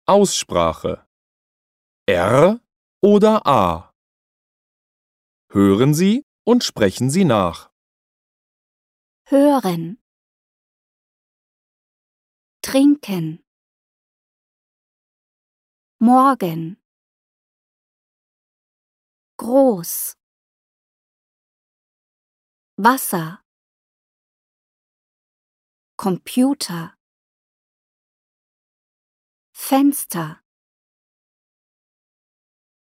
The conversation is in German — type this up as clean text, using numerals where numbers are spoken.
Aussprache. R oder A? Hören Sie und sprechen Sie nach. hören, trinken, morgen, groß, Wasser, Computer, Fenster.